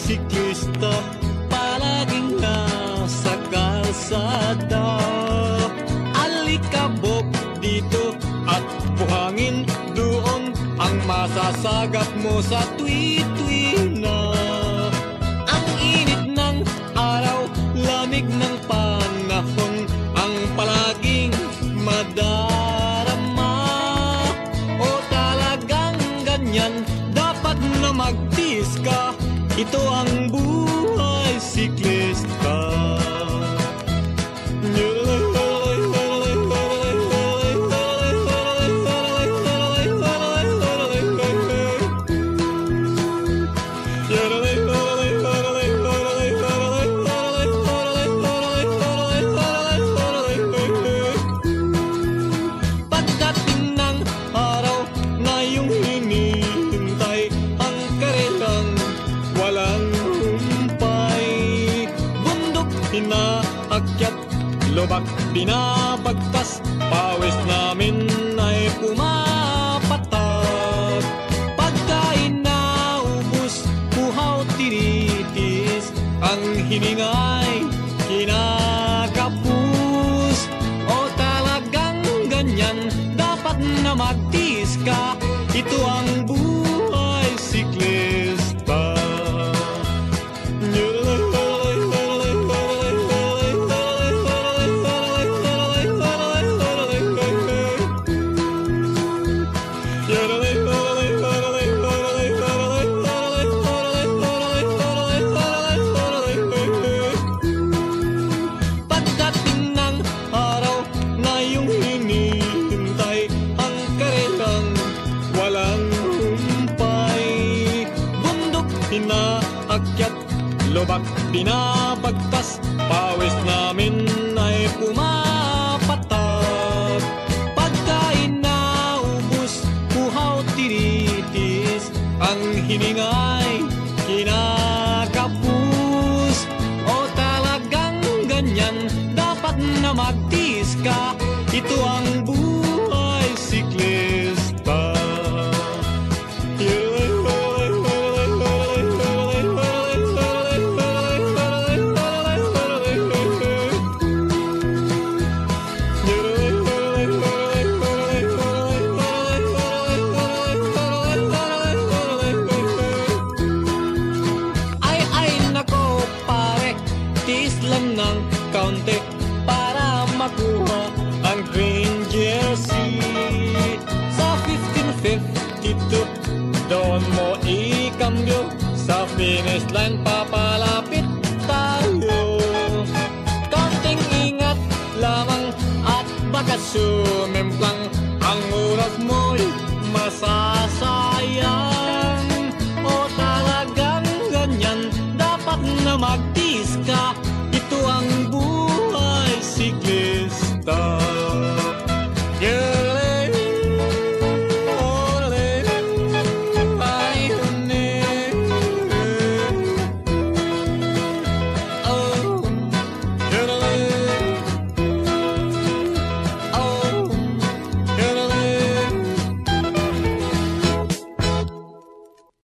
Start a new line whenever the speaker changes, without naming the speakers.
siklista, palaging nasa kalsada. Alikabok dito at buhangin doon, ang masasagap mo sa tuwi-tuwi na. Ang init ng araw, lamig ng panahon, ang palaging madarama. O talagang ganyan, dapat na magtiis ka. Ito ang buhay siklista. Pagdating ng araw na iyong hinihintay, ang karelang walang humpay. Bundok inaakyat, lubak binabagtas, pawis namin ay pumapatak. Pagkain na ubus, puhaw tinitiis, ang hiningay kinakapus. O talagang ganyan, dapat na magtiis ka. Ito ang buhay siklista. Pagdating ng araw na iyong hinihintay, ang karelang walang humpay. Bundok inaakyat, lubak binabagtas, pawis namin ay pumapatak. Pagkain na ubus, puhaw tinitiis, ang hiningay kinakapus. O talagang ganyan, dapat na magtiis ka. Ito ang buhay siklista. Ay nako pare, tiis lang ng kaunti para makuha ang green jersey. Sa 1552, doon mo ikambyo, sa finish line papalapit tayo. Kaunting ingat lamang at baka sumemplang, ang oras mo'y masasayang. O talagang ganyan, dapat na magtiis ka.